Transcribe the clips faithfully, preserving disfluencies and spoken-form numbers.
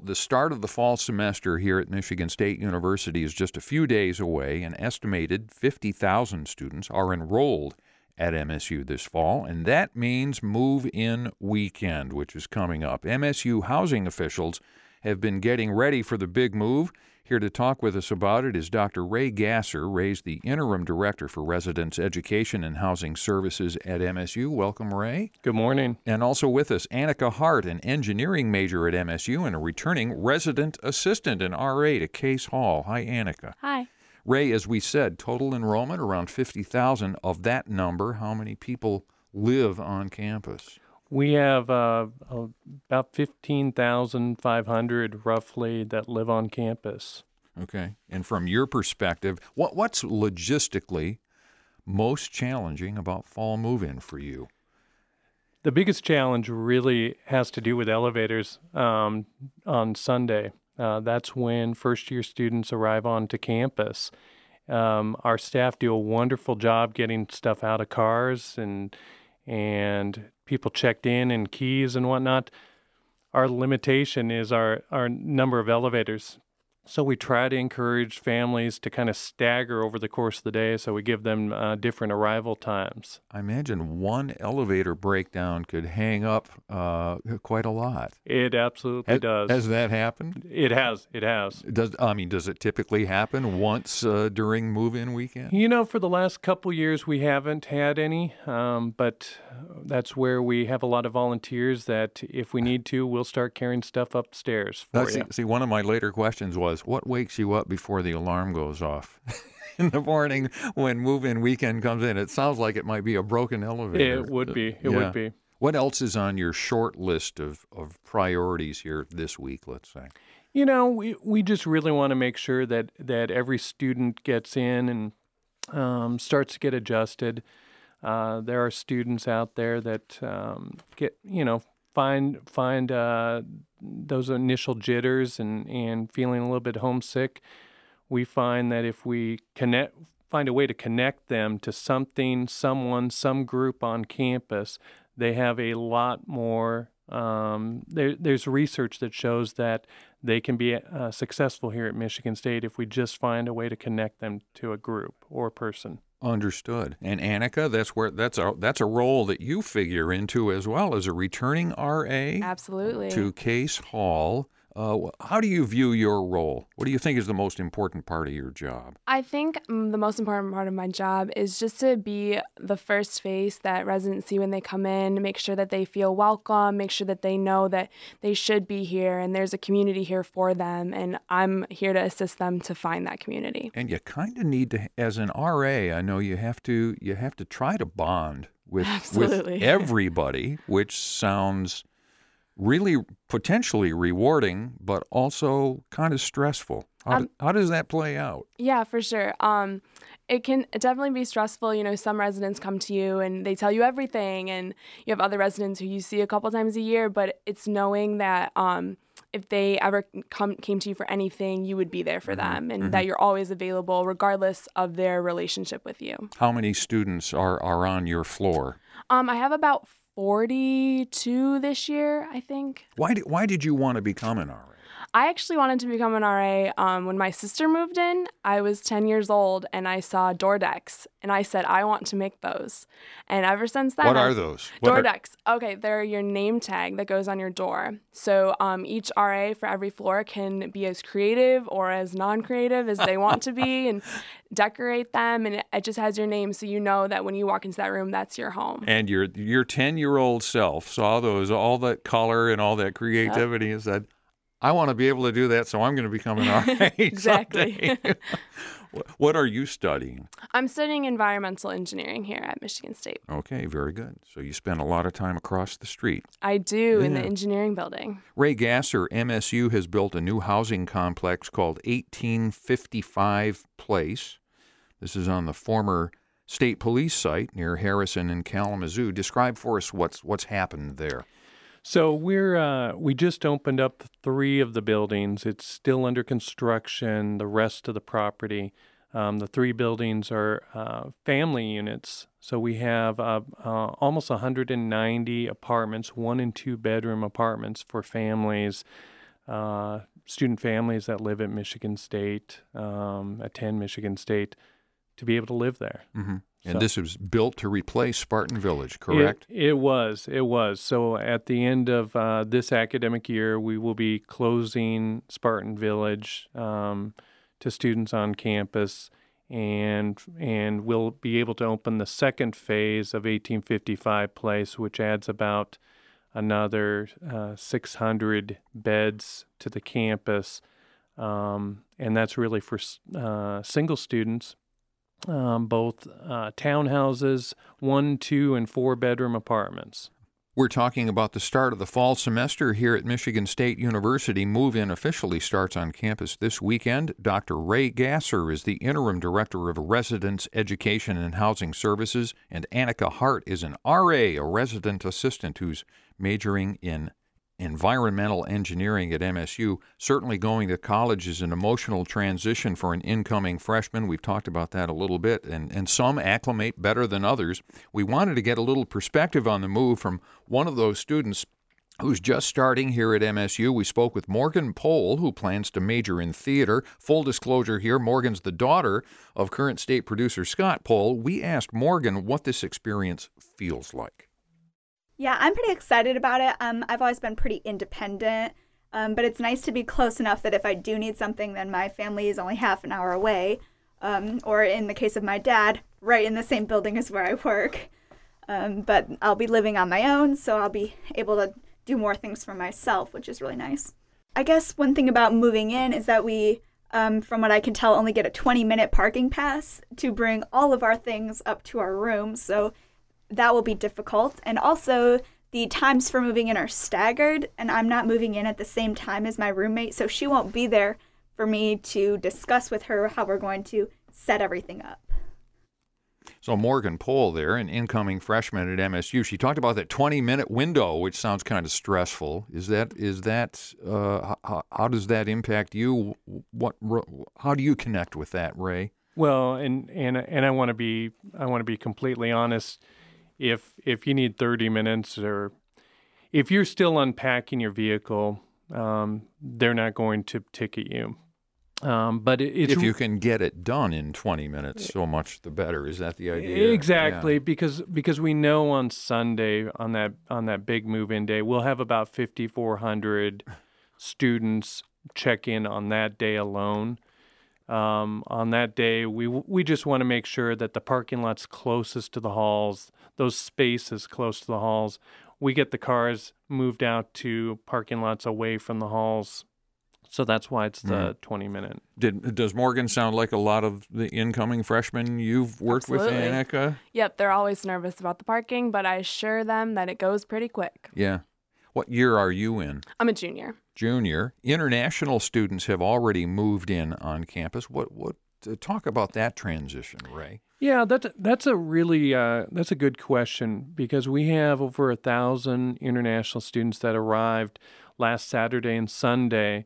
the start of the fall semester here at Michigan State University is just a few days away. An estimated fifty thousand students are enrolled at M S U this fall, and that means move-in weekend, which is coming up. M S U housing officials have been getting ready for the big move. Here to talk with us about it is Doctor Ray Gasser. Ray's the Interim Director for Residence Education and Housing Services at M S U. Welcome, Ray. Good morning. And also with us, Annika Hart, an engineering major at M S U and a returning resident assistant and R A to Case Hall. Hi, Annika. Hi. Ray, as we said, total enrollment around fifty thousand. Of that number, how many people live on campus? We have uh, about fifteen thousand five hundred roughly that live on campus. Okay. And from your perspective, what what's logistically most challenging about fall move-in for you? The biggest challenge really has to do with elevators um, on Sunday. Uh, that's when first-year students arrive onto campus. Um, our staff do a wonderful job getting stuff out of cars and and people checked in and keys and whatnot. Our limitation is our, our number of elevators. So we try to encourage families to kind of stagger over the course of the day, so we give them uh, different arrival times. I imagine one elevator breakdown could hang up uh, quite a lot. It absolutely has, does. Has that happened? It has. It has. Does I mean, does it typically happen once uh, during move-in weekend? You know, for the last couple years, we haven't had any, um, but that's where we have a lot of volunteers that if we need to, we'll start carrying stuff upstairs for Uh, you. see, see, one of my later questions was, what wakes you up before the alarm goes off in the morning when move-in weekend comes in? It sounds like it might be a broken elevator. It would be. It yeah. would be. What else is on your short list of, of priorities here this week, let's say? You know, we, we just really want to make sure that, that every student gets in and um, starts to get adjusted. Uh, there are students out there that um, get, you know, find find uh, those initial jitters and, and feeling a little bit homesick. We find that if we connect, find a way to connect them to something, someone, some group on campus, they have a lot more. Um, there, there's research that shows that they can be uh, successful here at Michigan State if we just find a way to connect them to a group or a person. Understood. And Annika, that's where that's a that's a role that you figure into as well as a returning R A. Absolutely. To Case Hall. Uh, how do you view your role? What do you think is the most important part of your job? I think mm, the most important part of my job is just to be the first face that residents see when they come in, make sure that they feel welcome, make sure that they know that they should be here and there's a community here for them, and I'm here to assist them to find that community. And you kind of need to, as an R A, I know you have to you have to try to bond with, with everybody, which sounds really potentially rewarding, but also kind of stressful. How, um, do, how does that play out? Yeah, for sure. Um, it can definitely be stressful. You know, some residents come to you and they tell you everything, and you have other residents who you see a couple times a year, but it's knowing that um, if they ever come came to you for anything, you would be there for mm-hmm. them, and mm-hmm. that you're always available regardless of their relationship with you. How many students are, are on your floor? Um, I have about forty-two this year, I think. Why did, why did you want to become an R A? I actually wanted to become an R A um, when my sister moved in. I was ten years old, and I saw door decks, and I said, I want to make those. And ever since then... What I, are those? Door what are... decks. Okay, they're your name tag that goes on your door. So um, each R A for every floor can be as creative or as non-creative as they want to be, and decorate them, and it, it just has your name, so you know that when you walk into that room, that's your home. And your your ten-year-old self saw those, all that color and all that creativity, yep. and said, I want to be able to do that, so I'm going to become an R A. Exactly. What are you studying? I'm studying environmental engineering here at Michigan State. Okay, very good. So you spend a lot of time across the street. I do, yeah. in the engineering building. Ray Gasser, M S U has built a new housing complex called eighteen fifty-five Place. This is on the former state police site near Harrison and Kalamazoo. Describe for us what's what's happened there. So we're uh, we just opened up three of the buildings. It's still under construction, the rest of the property. Um, the three buildings are uh, family units. So we have uh, uh, almost one hundred ninety apartments, one and two bedroom apartments for families. uh, student families that live at Michigan State, um, attend Michigan State, to be able to live there. Mm-hmm. And So- this was built to replace Spartan Village, correct? It, it was. It was. So at the end of uh, this academic year, we will be closing Spartan Village um, to students on campus, and and we'll be able to open the second phase of eighteen fifty-five Place, which adds about another uh, six hundred beds to the campus, um, and that's really for uh, single students. Um, both uh, townhouses, one, two, and four bedroom apartments. We're talking about the start of the fall semester here at Michigan State University. Move-in officially starts on campus this weekend. Doctor Ray Gasser is the interim director of Residence Education and Housing Services, and Annika Hart is an R A, a resident assistant who's majoring in environmental engineering at M S U. Certainly going to college is an emotional transition for an incoming freshman. We've talked about that a little bit, and, and some acclimate better than others. We wanted to get a little perspective on the move from one of those students who's just starting here at M S U. We spoke with Morgan Pohl, who plans to major in theater. Full disclosure here, Morgan's the daughter of current state producer Scott Pohl. We asked Morgan what this experience feels like. Yeah, I'm pretty excited about it. Um, I've always been pretty independent, um, but it's nice to be close enough that if I do need something, then my family is only half an hour away. Um, or in the case of my dad, right in the same building as where I work. Um, but I'll be living on my own, so I'll be able to do more things for myself, which is really nice. I guess one thing about moving in is that we, um, from what I can tell, only get a twenty-minute parking pass to bring all of our things up to our room, so that will be difficult. And also, the times for moving in are staggered, and I'm not moving in at the same time as my roommate, so she won't be there for me to discuss with her how we're going to set everything up. So Morgan Pohl there, an incoming freshman at M S U. She talked about that twenty-minute window, which sounds kind of stressful. Is that is that uh, how, how does that impact you? What how do you connect with that, Ray? Well, and and and I want to be I want to be completely honest. If if you need thirty minutes, or if you're still unpacking your vehicle, um, they're not going to ticket you. Um, but it, it's if you can get it done in twenty minutes, so much the better. Is that the idea? Exactly, Yeah. because because we know on Sunday, on that on that big move-in day, we'll have about fifty-four hundred students check in on that day alone. Um, on that day, we we just want to make sure that the parking lots closest to the halls, those spaces close to the halls, we get the cars moved out to parking lots away from the halls. So that's why it's the Mm. twenty minute. Did does Morgan sound like a lot of the incoming freshmen you've worked Absolutely. with, Annika? Yep, they're always nervous about the parking, but I assure them that it goes pretty quick. Yeah. What year are you in? I'm a junior. Junior. International students have already moved in on campus. What what uh, talk about that transition, Ray? Yeah, that's that's a really uh, that's a good question, because we have over a thousand international students that arrived last Saturday and Sunday,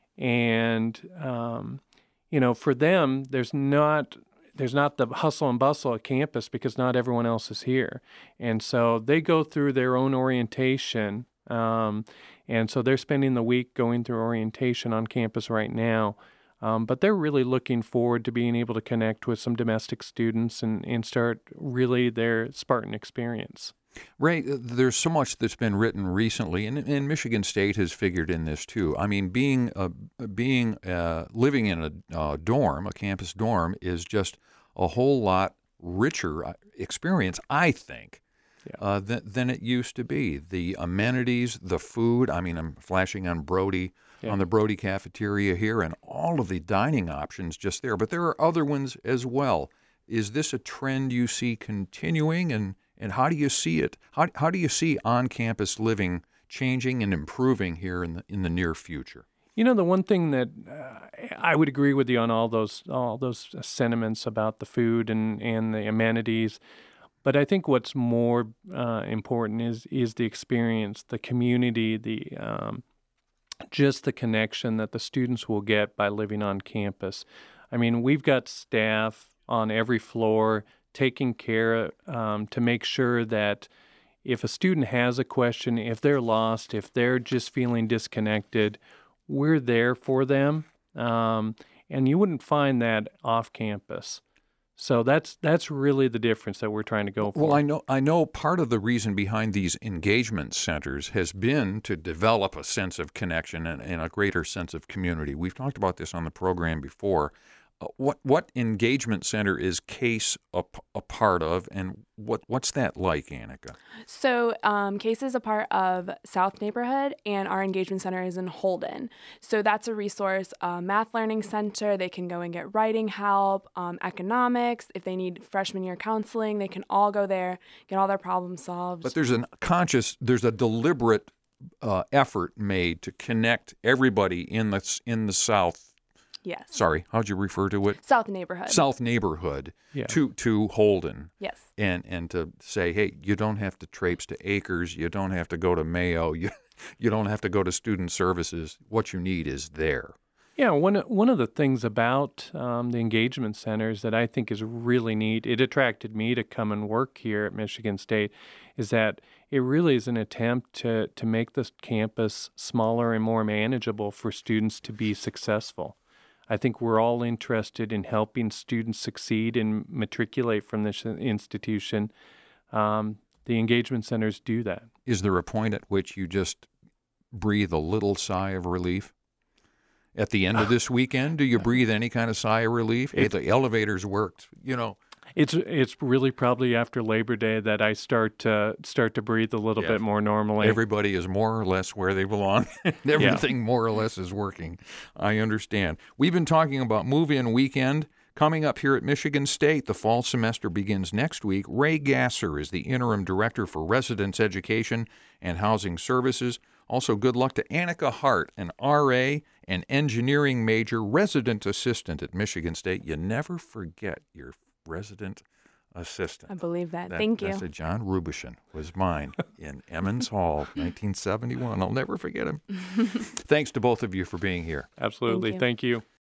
and um, you know, for them, there's not there's not the hustle and bustle at campus because not everyone else is here, and so they go through their own orientation, um, and so they're spending the week going through orientation on campus right now. Um, but they're really looking forward to being able to connect with some domestic students and, and start really their Spartan experience. Ray, uh, there's so much that's been written recently, and, and Michigan State has figured in this too. I mean, being uh, being uh, living in a uh, dorm, a campus dorm, is just a whole lot richer uh, experience, I think, Yeah. uh, than, than it used to be. The amenities, the food. I mean, I'm flashing on Brody. Yeah. On the Brody cafeteria here, and all of the dining options just there. But there are other ones as well. Is this a trend you see continuing, and, and how do you see it? How, how do you see on-campus living changing and improving here in the in the near future? You know, the one thing that uh, I would agree with you on all those all those sentiments about the food and, and the amenities, but I think what's more uh, important is is the experience, the community, the um, just the connection that the students will get by living on campus. I mean, we've got staff on every floor taking care um, to make sure that if a student has a question, if they're lost, if they're just feeling disconnected, we're there for them, um, and you wouldn't find that off campus. So that's that's really the difference that we're trying to go for. Well, I know I know part of the reason behind these engagement centers has been to develop a sense of connection and, and a greater sense of community. We've talked about this on the program before. Uh, what what engagement center is CASE a, a part of, and what what's that like, Annika? So um, CASE is a part of South Neighborhood, and our engagement center is in Holden. So that's a resource, uh, math learning center. They can go and get writing help, um, economics. If they need freshman year counseling, they can all go there, get all their problems solved. But there's a conscious, there's a deliberate uh, effort made to connect everybody in the in the South. Yes. Sorry, how'd you refer to it? South Neighborhood. South Neighborhood Yeah. to to Holden. Yes. And and to say, hey, you don't have to traipse to Acres, you don't have to go to Mayo, you you don't have to go to Student Services. What you need is there. Yeah, one one of the things about um, the engagement centers that I think is really neat, it attracted me to come and work here at Michigan State, is that it really is an attempt to to make this campus smaller and more manageable for students to be successful. I think we're all interested in helping students succeed and matriculate from this institution. Um, the engagement centers do that. Is there a point at which you just breathe a little sigh of relief? At the end of this weekend, do you breathe any kind of sigh of relief? Hey, the elevators worked, you know. It's it's really probably after Labor Day that I start to start to breathe a little Yeah. bit more normally. Everybody is more or less where they belong. Everything more or less is working. I understand. We've been talking about move-in weekend. Coming up here at Michigan State, the fall semester begins next week. Ray Gasser is the interim director for residence education and housing services. Also, good luck to Annika Hart, an R A and engineering major resident assistant at Michigan State. You never forget your resident assistant. I believe that. That- Thank you. That's a John Rubishin was mine in Emmons Hall, nineteen seventy-one. I'll never forget him. Thanks to both of you for being here. Absolutely. Thank you. Thank you.